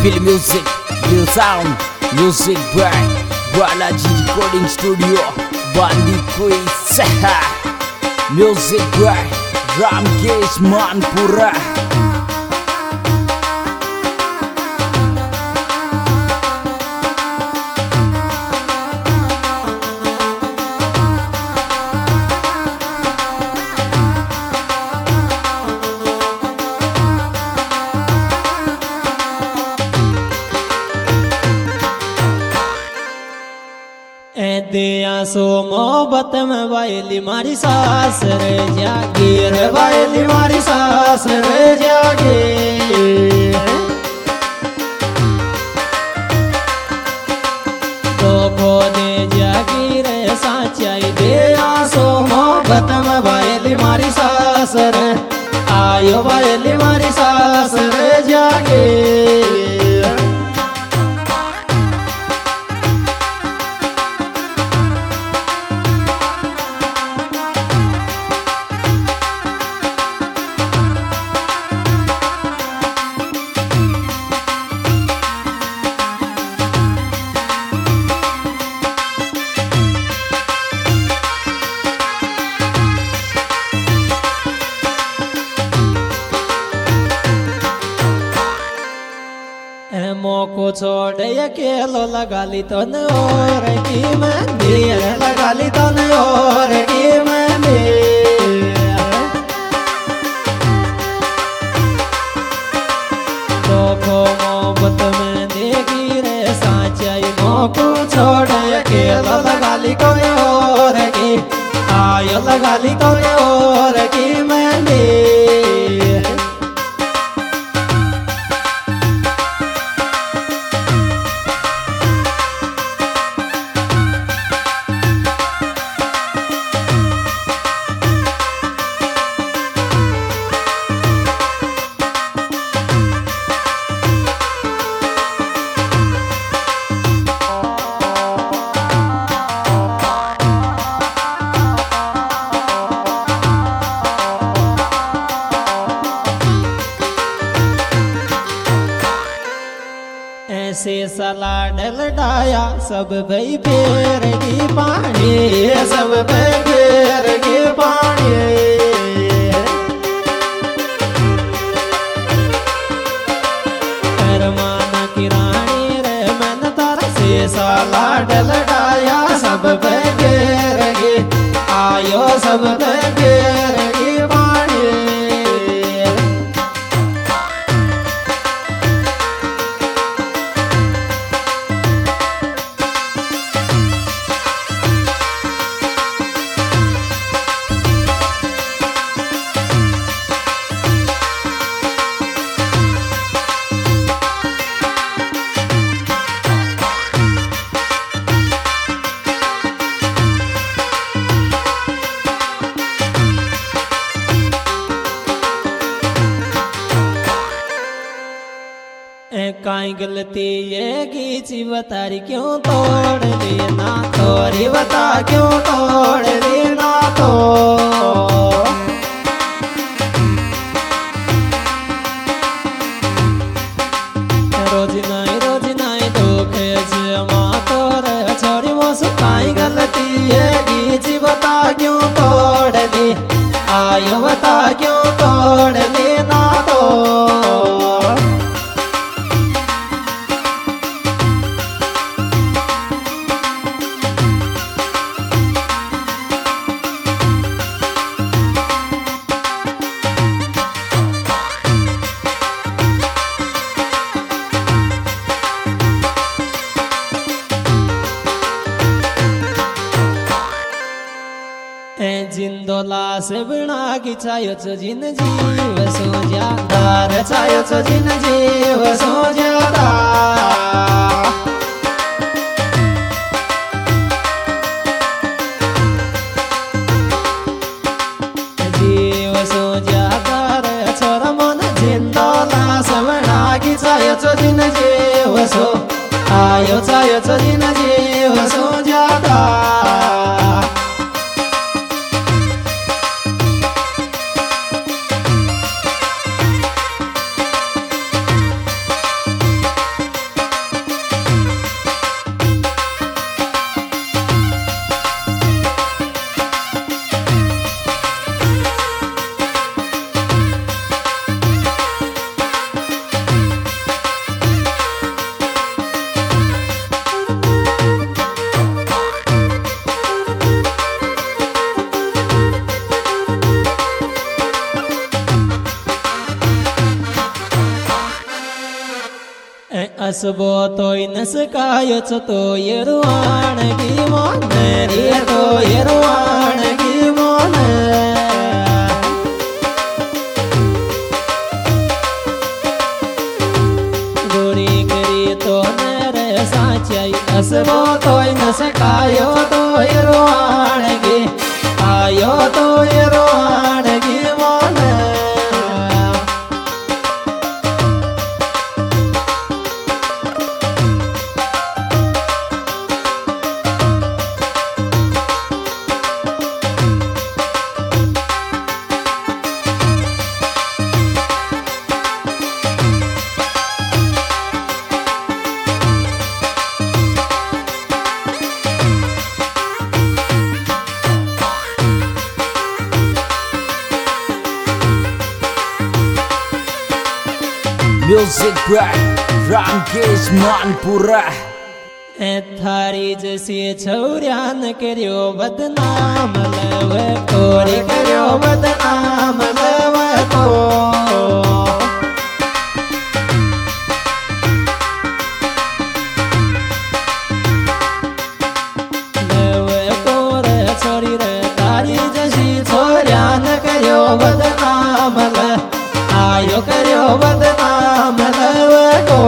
Feel music, feel sound, music brand Balaji Recording Studio Bandi Quiz Music brand Ramkesh Manpura दिया सो मोहब्बत में वायली मारी सास रे जागे रे वायली मारी सास रे जागे तो खो दे जागी रे साचाई दिया सो मोहब्बत में वायली मारी सास रे आयो वायली मारी सास रे जागे मोको छोड़ अकेलो लगा ली तो और की मेहंदी लगा ली तो और की मेहंदी तो मोहब्बत में देगी रे साचाई मोको छोड़ अकेलो लगा ली तो और की आयो लगा ली तो और की मेहंदी ऐसे सलाड लडाया सब भाई फेर की पानी सब भाई फेर की पानी माना की रानी रे मैंने तारा से सलाड लडाया सब भाई फेर की आयो सब भाई फेर की पानी काई गलती ये की बतारी क्यों तोड़ देना तोरी बता क्यों तोड़ देना तो रोज नाई धोखे से माँ तोड़ छोरी वो काई गलती ये की बता क्यों तोड़ दे आयो बता क्यों तोड़ देना तो जिंदोला से बिना की छायो छो जिन जीव सो जादार छायो छो जिन जीव सो जादा जीव सो जादार छोरा मन जिंदोला से बिना की छायो छो जिन जीव सो आयो छायो छो जिन जीव सो जादा असबो तोय नसकायोच तो येरुवाणगी मोन रे तो येरुवाणगी मोन गोरी करी तो नरे साचाई असबो तोय नसकायो तो येरुवाणगी आयो तो येरुवाणगी मोन Music by Ramkesh Manpura. थारी जैसी छौरियान करियो बदनाम लव कोरी करियो बदनाम लव को लव को रे छोरी रे थारी जैसी छौरियान करियो बदनाम ल आयो करियो बदनाम लव को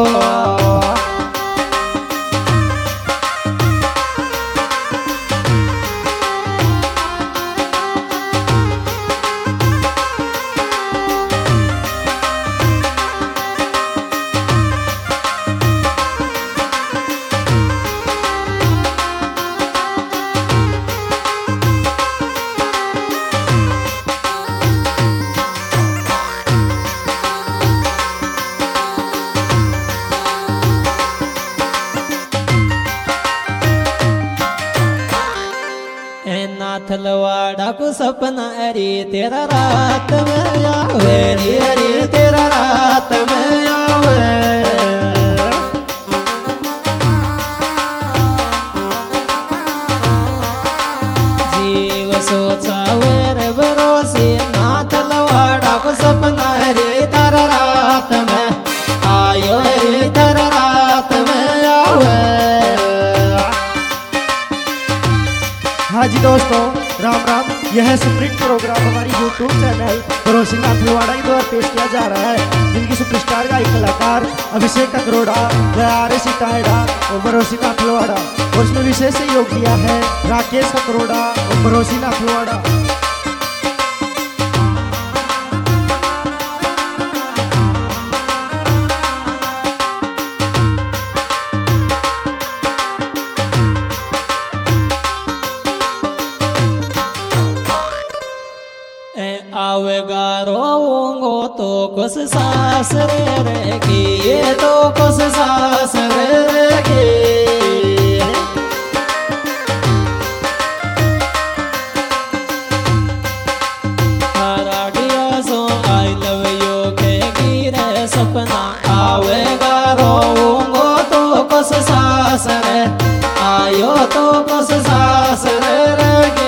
नाथलवाड़ा को सपना अरे तेरा रात में आवे अरे तेरा रात में आवे जीव सोचावे रे भरोसे नाथलवाड़ा को सपना अरे तेरा रात में आयो अरे तेरा रात में आवे। हाँ जी दोस्तों, राम राम। यह सुप्रीम प्रोग्राम हमारी यूट्यूब चैनल भरोसीनाथ लवाड़ा के द्वारा पेश किया जा रहा है, जिनकी सुपरस्टार गायक कलाकार अभिषेक अग्रोड़ा, RS टायडा और भरोसीनाथ लवाड़ा, और उसमें विशेष सहयोग दिया है राकेश अग्रोड़ा और भरोसीनाथ लवाड़ा। आवेगा रोऊंगो तो कुछ सास रे की ये तो कुछ सास रे की हराडिया सो आई लव यू के गिरे सपना आवेगा रोऊंगो तो कुछ सास रे आयो तो कुछ सास रे की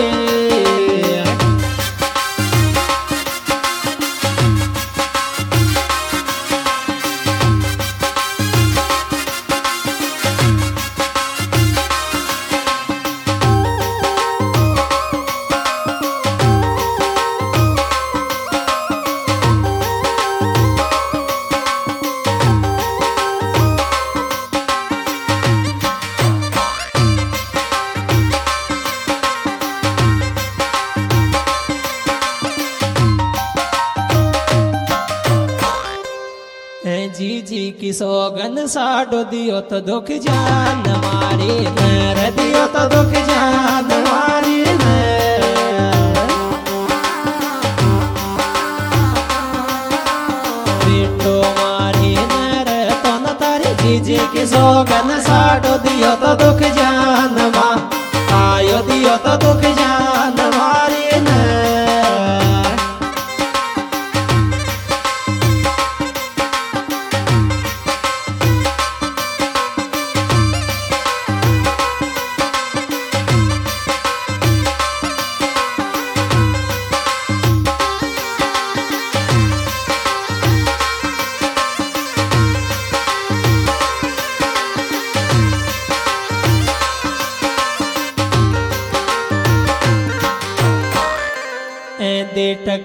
जी जी की सौगन साडो दियो तो दुख जान मारी नर दियो तो दुख जान मारी बिटो मारी नर तो न तारी जी जी की सौगन साडो दियो तो दुख जान मा आयो दियो तो दुख जान मारी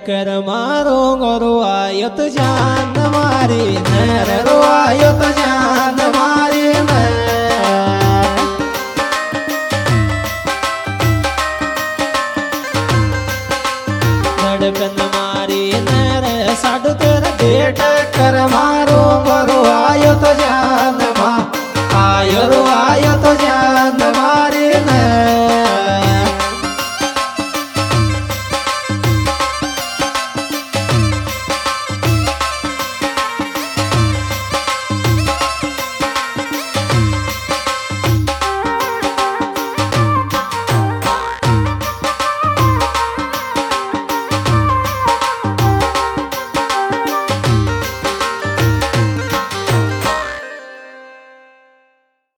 चक्कर मारो रुआयत जान मारी नर रुआयत